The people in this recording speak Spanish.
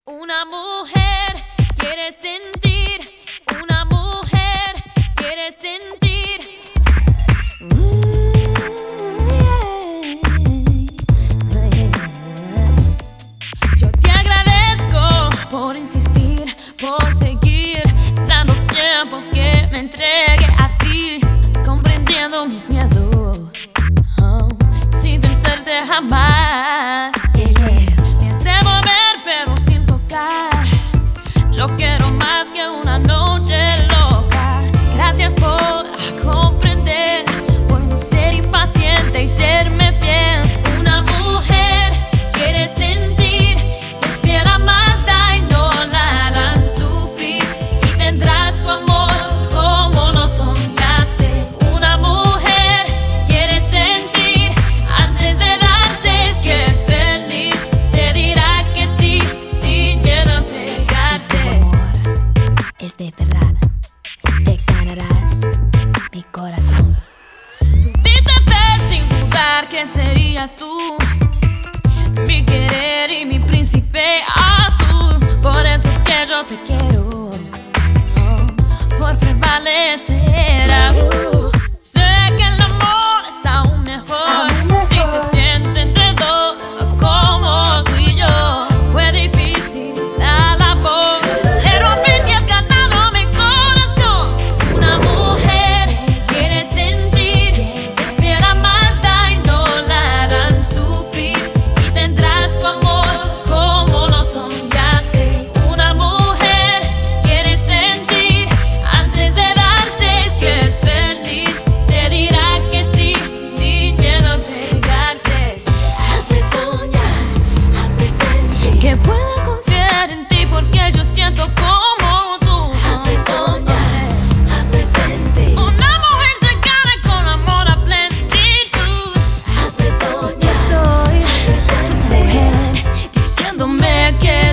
Una mujer quiere sentir, una mujer quiere sentir. Yo te agradezco por insistir, por seguir dando tiempo que me entregue a ti, comprendiendo mis miedos, sin vencerte jamás. Me atrevo a ver pero sin tocar. Yo quiero más que una noche loca. Gracias por comprender, por no ser impaciente y serme fiel. Una mujer quiere sentir, espera mata y no la harán sufrir, y tendrá su amor como lo soñaste. Una mujer quiere sentir antes de darse que es feliz, te dirá que sí sin miedo a entregarse. Es de verdad, te ganarás mi corazón. Tuviste fe sin dudar que serías tú, mi querer y mi príncipe azul. Por eso es que yo te quiero, por prevalecer. Sé que el amor es aún mejor si se siente entre dos como tú y yo. Fue difícil la labor, pero al fin te has ganado mi corazón. Una mujer quiere sentir, espera mata y no la harán sufrir, y tendrá su amor como lo soñaste. Una mujer quiere sentir antes de darse que es feliz, te dirá que sí sin miedo a entregarse. Hazme soñar, hazme sentir. Que pueda confiar en ti porque yo siento como tú. Hazme soñar, hazme sentir. Una mujer se gana con amor a plenitud. Hazme soñar, Soy hazme tu sentir. mujer diciéndome que